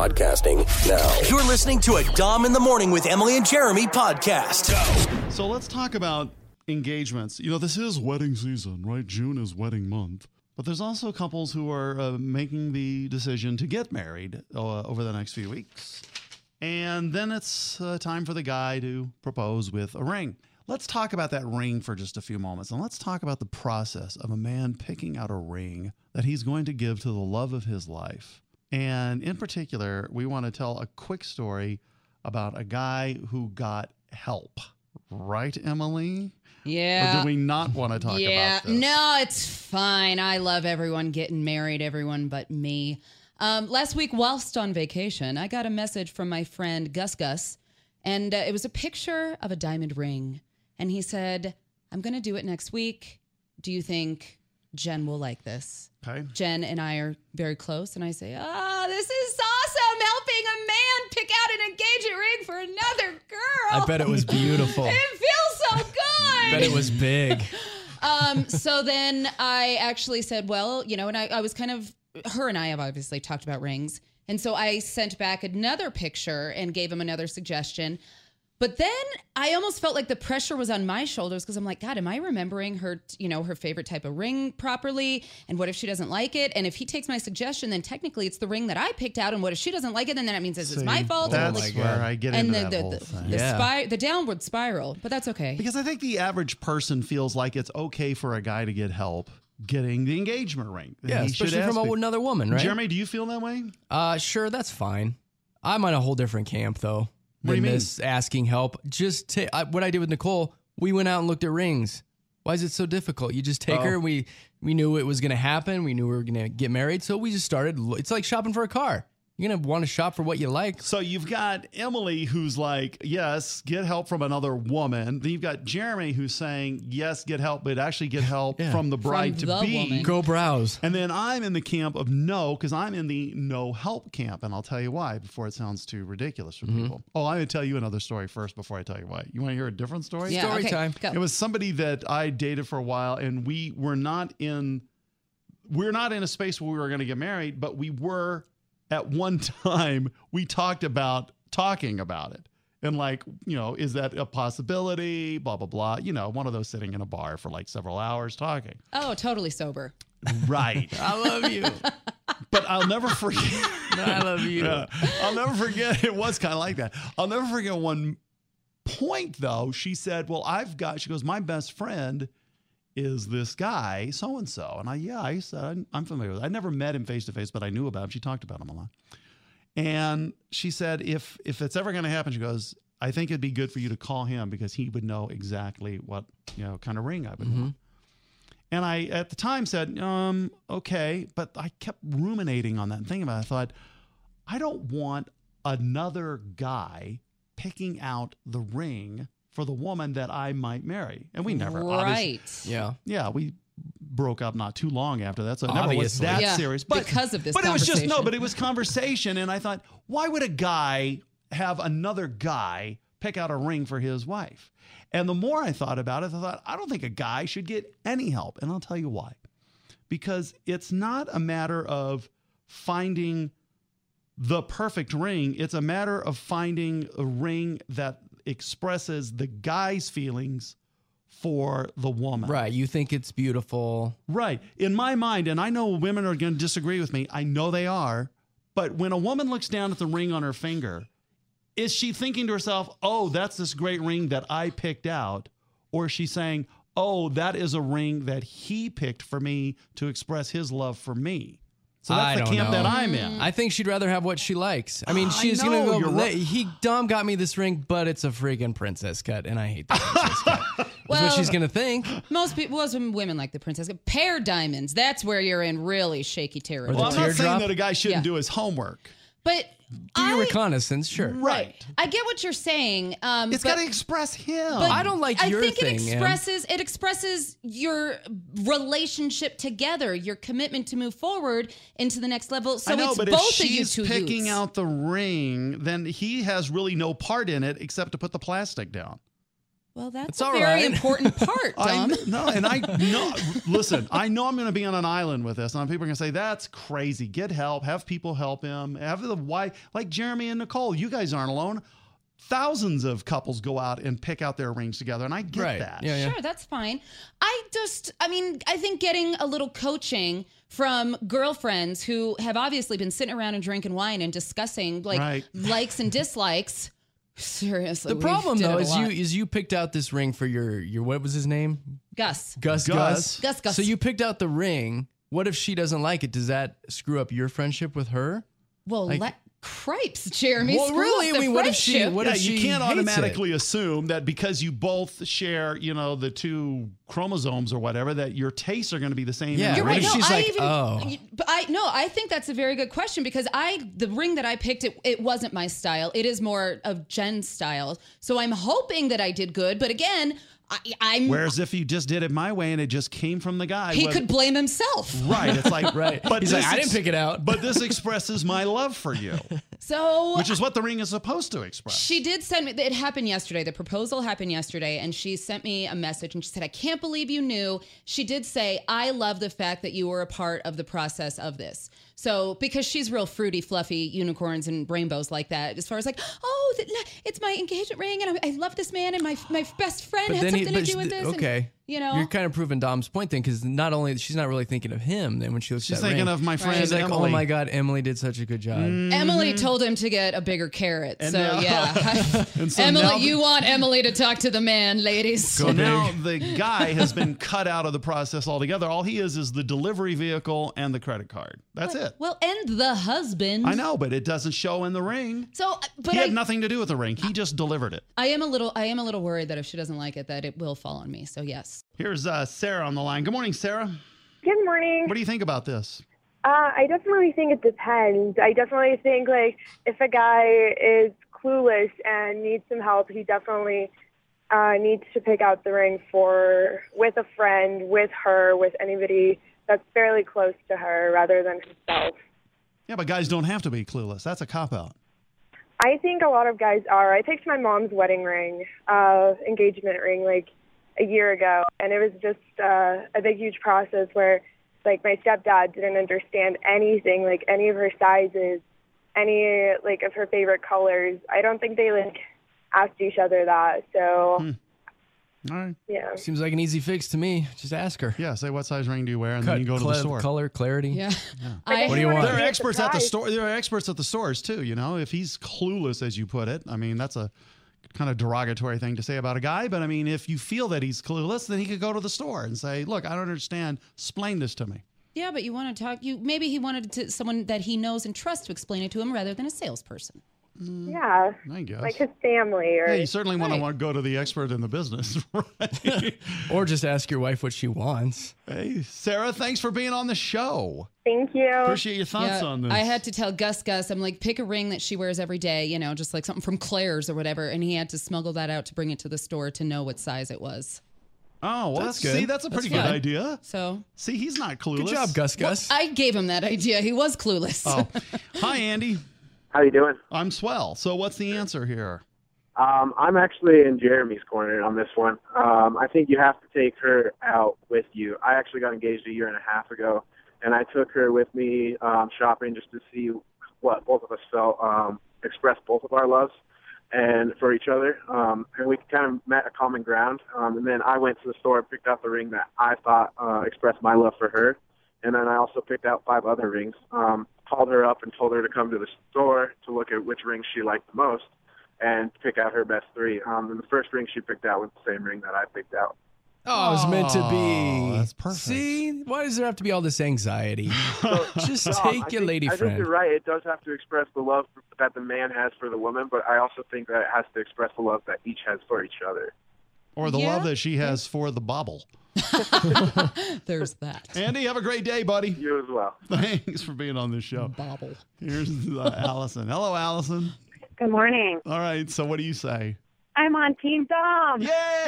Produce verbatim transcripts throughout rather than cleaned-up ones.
podcasting now. You're listening to a Dom in the Morning with Emily and Jeremy podcast. Go. So let's talk about engagements. You know, this is wedding season, right? June is wedding month. But there's also couples who are uh, making the decision to get married uh, over the next few weeks. And then it's uh, time for the guy to propose with a ring. Let's talk about that ring for just a few moments. And let's talk about the process of a man picking out a ring that he's going to give to the love of his life. And in particular, we want to tell a quick story about a guy who got help. Right, Emily? Yeah. Or do we not want to talk yeah. about this? No, it's fine. I love everyone getting married, everyone but me. Um, last week, whilst on vacation, I got a message from my friend Gus Gus, and uh, it was a picture of a diamond ring. And he said, I'm going to do it next week. Do you think Jen will like this? Okay. Jen and I are very close, and I say, ah, oh, this is awesome, helping a man pick out an engagement ring for another girl. I bet it was beautiful. It feels so good. I bet it was big. um, so then I actually said, well, you know, and I, I was kind of, her and I have obviously talked about rings. And so I sent back another picture and gave him another suggestion. But then I almost felt like the pressure was on my shoulders because I'm like, God, am I remembering her, you know, her favorite type of ring properly? And what if she doesn't like it? And if he takes my suggestion, then technically it's the ring that I picked out. And what if she doesn't like it? Then that means it's See, my fault. That's like, where I get and into the, that the, whole the, thing. the, Yeah. spir- the downward spiral. But that's okay. Because I think the average person feels like it's okay for a guy to get help getting the engagement ring. Yeah, He should especially ask from me- another woman, right? Jeremy, do you feel that way? Uh, sure, that's fine. I'm on a whole different camp, though. What do you than mean? this asking help. Just ta- I, what I did with Nicole, we went out and looked at rings. Why is it so difficult? You just take Oh. her. We we knew it was going to happen. We knew we were going to get married. So we just started. lo- It's like shopping for a car. You're going to want to shop for what you like. So you've got Emily who's like, yes, get help from another woman. Then you've got Jeremy who's saying, yes, get help, but actually get help Yeah. from the bride From to the be. woman. Go browse. And then I'm in the camp of no, because I'm in the no help camp. And I'll tell you why before it sounds too ridiculous for Mm-hmm. people. Oh, I'm going to tell you another story first before I tell you why. You want to hear a different story? yeah, story okay, time. Go. It was somebody that I dated for a while, and we were not in we're not in a space where we were going to get married, but we were at one time. We talked about talking about it. And like, you know, is that a possibility? Blah, blah, blah. You know, one of those sitting in a bar for like several hours talking. Oh, totally sober. Right. I love you. But I'll never forget. I love you. Yeah. I'll never forget. It was kind of like that. I'll never forget one point, though. She said, well, I've got, she goes, my best friend is this guy, so-and-so. And I, yeah, I said, I'm, I'm familiar with it. I never met him face-to-face, but I knew about him. She talked about him a lot. And she said, if if it's ever going to happen, she goes, I think it'd be good for you to call him because he would know exactly what, you know, kind of ring I would Mm-hmm. want. And I, at the time, said, um, okay. But I kept ruminating on that and thinking about it. I thought, I don't want another guy picking out the ring for the woman that I might marry. And we never, obviously- Right. Yeah. yeah, we broke up not too long after that, so it never was Obviously. that Yeah, serious. But because of this but it was just no, conversation. but it was conversation, and I thought, why would a guy have another guy pick out a ring for his wife? And the more I thought about it, I thought, I don't think a guy should get any help, and I'll tell you why. Because it's not a matter of finding the perfect ring; it's a matter of finding a ring that expresses the guy's feelings for the woman. Right. You think it's beautiful. Right. In my mind, and I know women are going to disagree with me. I know they are. But when a woman looks down at the ring on her finger, is she thinking to herself, oh, that's this great ring that I picked out? Or is she saying, oh, that is a ring that he picked for me to express his love for me? So that's I the don't camp know. that I'm in. I think she'd rather have what she likes. I mean, I she's know, gonna go. you're right. He Dom got me this ring, but it's a freaking princess cut, and I hate the princess cut. That's Well- what she's gonna think. Most people, most women like the princess. Pear diamonds. That's where you're in really shaky territory. Well, I'm not saying teardrop? that a guy shouldn't Yeah. do his homework. But Do your I, reconnaissance, sure. Right. I get what you're saying. Um, It's but- got to express him. but I don't like I your think thing, it Em. expresses it expresses your relationship together, your commitment to move forward into the next level. So I know, it's but both if of you she's two picking youths. out the ring, then he has really no part in it except to put the plastic down. Well, that's It's a all very right. important part, I, Dom. no, and I know. Listen, I know I'm going to be on an island with this, and people are going to say that's crazy. Get help. Have people help him. Have the wife, like Jeremy and Nicole. You guys aren't alone. Thousands of couples go out and pick out their rings together, and I get Right. that. Yeah, yeah. Sure, that's fine. I just, I mean, I think getting a little coaching from girlfriends who have obviously been sitting around and drinking wine and discussing like Right. likes and dislikes. Seriously, The we problem did though it a is you lot. is you picked out this ring for your your what was his name? Gus. Gus. Gus. Gus, Gus. So you picked out the ring. What if she doesn't like it? Does that screw up your friendship with her? Well, like- let cripes, Jeremy. Well, screw really, up I the mean, what if she- friendship. what Yeah, if you she can't hates it? automatically assume that because you both share, you know, the two chromosomes or whatever, that your tastes are going to be the same. Yeah, in the You're what right. if ring. No, she's I like, even, oh. but I no, I think that's a very good question because I the ring that I picked it it wasn't my style. It is more of Jen's style. So I'm hoping that I did good, but again, I, I'm Whereas if you just did it my way and it just came from the guy, he whether- could blame himself. Right. It's like, Right. But He's this like, I ex- didn't pick it out. But this expresses my love for you, So which is what the ring is supposed to express. she did send me, it happened yesterday. The proposal happened yesterday, and she sent me a message and she said, I can't believe you knew. She did say, I love the fact that you were a part of the process of this. So, because she's real fruity, fluffy unicorns and rainbows like that, as far as like, oh, th- it's my engagement ring, and I, I love this man, and my my best friend But had then he, something but to do she- with this. and, okay, you know, you're kind of proving Dom's point then, because not only she's not really thinking of him. Then when she looks She's at that thinking ring, of my friend she's like, Emily. oh my god, Emily did such a good job. Emily told him to get a bigger carrot. And so, now- yeah. And so now Emily, the- you want Emily to talk to the man, ladies. So now the guy has been cut out of the process altogether. All he is is the delivery vehicle and the credit card. That's it. Well, and the husband. I know, but it doesn't show in the ring. So, but he I, had nothing to do with the ring. He just delivered it. I am a little, I am a little worried that if she doesn't like it, that it will fall on me. So yes. Here's uh, Sarah on the line. Good morning, Sarah. Good morning. What do you think about this? Uh, I definitely think it depends. I definitely think, like, if a guy is clueless and needs some help, he definitely uh, needs to pick out the ring for with a friend, with her, with anybody that's fairly close to her rather than himself. Yeah, but guys don't have to be clueless. That's a cop-out. I think a lot of guys are. I picked my mom's wedding ring, uh, engagement ring, like a year ago, and it was just uh, a big, huge process where, like, my stepdad didn't understand anything, like any of her sizes, any like of her favorite colors. I don't think they like asked each other that. So, Hmm. All right. yeah. Seems like an easy fix to me. Just ask her. Yeah, say what size ring do you wear, and Cut, then you go to cla- the store. color, clarity. Yeah. I What do you want? There are Be a experts at the surprise. store. There are experts at the stores too. You know, if he's clueless, as you put it, I mean, that's a kind of derogatory thing to say about a guy. But I mean, if you feel that he's clueless, then he could go to the store and say, "Look, I don't understand. Explain this to me." Yeah, but you want to talk. You maybe he wanted to someone that he knows and trusts to explain it to him rather than a salesperson. Yeah. I guess. Like his family or yeah, you certainly want to Right. want to go to the expert in the business, right? Or just ask your wife what she wants. Hey, Sarah, thanks for being on the show. thank you. Appreciate your thoughts Yeah, on this. I had to tell Gus Gus, I'm like, pick a ring that she wears every day, you know, just like something from Claire's or whatever. And he had to smuggle that out to bring it to the store to know what size it was. Oh, well, That's that's good. See, that's a That's pretty good fine. idea. So See, he's not clueless. Good job, Gus Gus. I gave him that idea. He was clueless. Oh, hi, Andy. How you doing? I'm swell. So, what's the answer here? Um, I'm actually in Jeremy's corner on this one. Um, I think you have to take her out with you. I actually got engaged a year and a half ago, and I took her with me um, shopping just to see what both of us felt, um, express both of our loves and for each other. Um, and we kind of met a common ground. Um, and then I went to the store and picked out the ring that I thought uh, expressed my love for her. And then I also picked out five other rings. Um, called her up and told her to come to the store to look at which ring she liked the most and pick out her best three. Um, and the first ring she picked out was the same ring that I picked out. Oh, it was meant to be. Oh, that's perfect. See, why does there have to be all this anxiety? Just Um, I take your think- lady I think friend. you're right. It does have to express the love that the man has for the woman, but I also think that it has to express the love that each has for each other. Or the Yeah. love that she has for the bobble. There's that. Andy, have a great day, buddy. You as well. Thanks for being on the show. Bobble. Here's uh, Allison. Hello, Allison. Good morning. All right, so what do you say? I'm on Team Dom.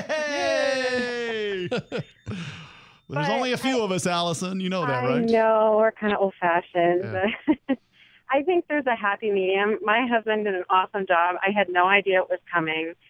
Yay! There's But only a few of us, Allison. You know that, I right? know we're kind of old-fashioned. Yeah. But I think there's a happy medium. My husband did an awesome job. I had no idea it was coming.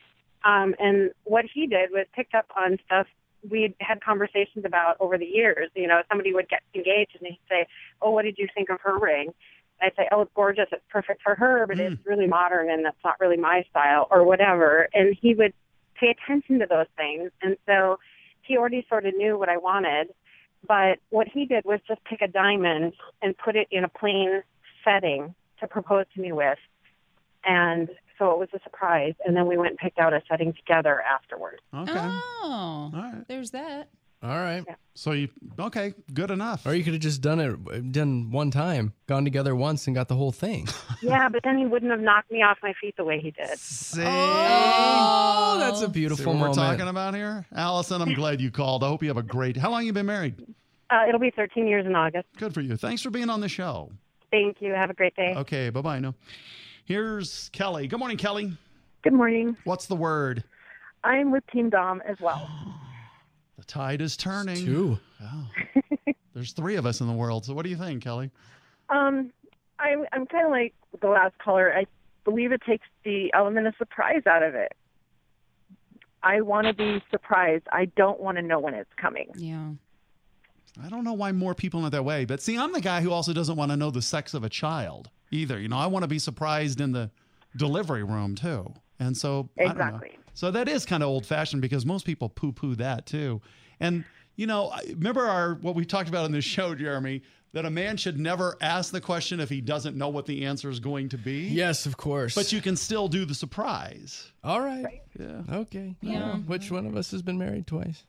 Um, and what he did was picked up on stuff we'd had conversations about over the years. You know, somebody would get engaged and he'd say, oh, what did you think of her ring? I'd say, oh, it's gorgeous. It's perfect for her, but mm. it's really modern and that's not really my style or whatever. And he would pay attention to those things. And so he already sort of knew what I wanted. But what he did was just pick a diamond and put it in a plain setting to propose to me with. And so it was a surprise. And then we went and picked out a setting together afterwards. Okay. Oh, all right. There's that. All right. Yeah. So you, okay, good enough. Or you could have just done it, done one time, gone together once and got the whole thing. Yeah, but then he wouldn't have knocked me off my feet the way he did. See? Oh, that's a See beautiful what moment. we're talking about here? Allison, I'm glad you called. I hope you have a great, how long have you been married? Uh, it'll be thirteen years in August. Good for you. Thanks for being on the show. Thank you. Have a great day. Okay, bye-bye. No. Here's Kelly. Good morning, Kelly. Good morning. What's the word? I'm with Team Dom as well. The tide is turning. It's two. Oh. There's three of us in the world. So what do you think, Kelly? Um, I'm I'm kind of like the last caller. I believe it takes the element of surprise out of it. I want to be surprised. I don't want to know when it's coming. Yeah. I don't know why more people are that way. But see, I'm the guy who also doesn't want to know the sex of a child either. You know, I want to be surprised in the delivery room too. And so, I don't know. Exactly. So that is kind of old fashioned because most people poo poo that too. And, you know, I- remember our what we talked about in this show, Jeremy, that a man should never ask the question if he doesn't know what the answer is going to be. Yes, of course. But you can still do the surprise. All right. Yeah. Okay. Yeah. Uh, which one of us has been married twice?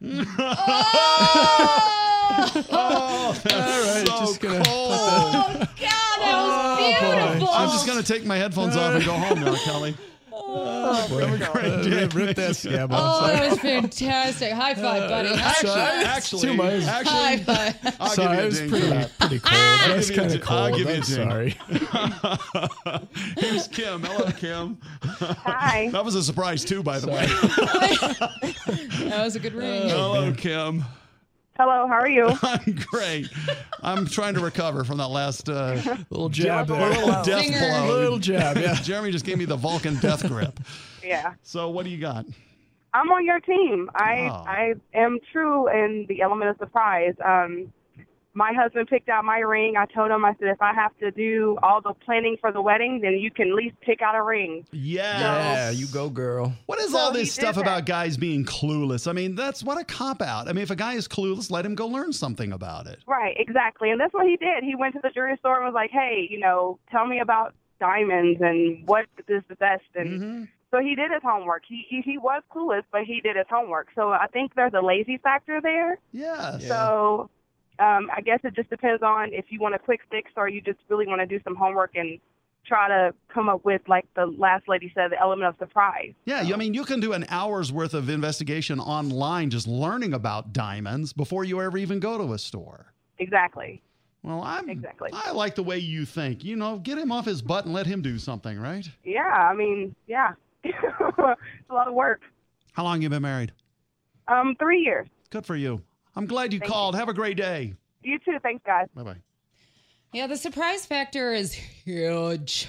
Oh, that's All right, so just gonna cold. Oh, God, that was beautiful. I'm just going to take my headphones off and go home now, Kelly. Oh, boy. Have a great Uh, day. rip, rip that scab Oh, off. that was fantastic. High five, buddy. Actually, Sorry. actually, Too much. High actually, five. I'll Sorry, it give was you a ding for pretty, that. pretty cold. That's give you a kind ding. of cold. I'll give you a I'm ding. sorry. Here's Kim. Hello, Kim. Hi. That was a surprise, too, by the way. That was a good ring. Hello, Kim. Hello, how are you? I'm great. I'm trying to recover from that last uh, Little jab there. little death Finger. blow. Little jab, yeah. Jeremy just gave me the Vulcan death grip. Yeah. So what do you got? I'm on your team. I Oh. I am true in the element of surprise. Um, my husband picked out my ring. I told him, I said, if I have to do all the planning for the wedding, then you can at least pick out a ring. Yes. Yeah, you go, girl. What is So all he this did stuff that. about guys being clueless? I mean, that's what a cop-out. I mean, if a guy is clueless, let him go learn something about it. Right, exactly. And that's what he did. He went to the jewelry store and was like, hey, you know, tell me about diamonds and what is the best. And Mm-hmm. so he did his homework. He, he he was clueless, but he did his homework. So I think there's a lazy factor there. Yes. So um, I guess it just depends on if you want a quick fix or you just really want to do some homework and try to come up with, like the last lady said, the element of surprise. Yeah, you- I mean, you can do an hour's worth of investigation online just learning about diamonds before you ever even go to a store. Exactly. Well, I'm Exactly. I like the way you think. You know, get him off his butt and let him do something, right? Yeah, I mean, yeah. It's a lot of work. How long you been married? Um, three years. Good for you. I'm glad you Thank called. Have a great day. You too. Thanks, guys. Bye-bye. Yeah, the surprise factor is huge.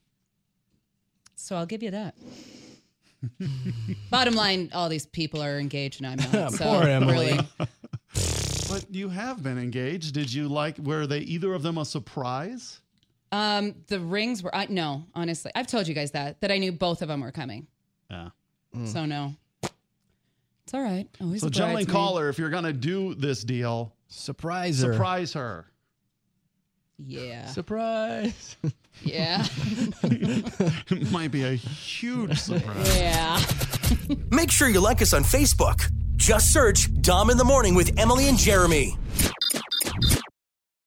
So I'll give you that. Bottom line, all these people are engaged and I'm not. So Poor Emily. really, But you have been engaged. Did you like, were they either of them a surprise? um, the rings were, I no, honestly. I've told you guys that, that I knew both of them were coming. Yeah. So no. It's all right. Always So a gentlemen bridesmaid. caller, if you're going to do this deal, Surprise her. surprise her. Yeah. Surprise. Yeah. It might be a huge surprise. Yeah. Make sure you like us on Facebook. Just search Dom in the Morning with Emily and Jeremy.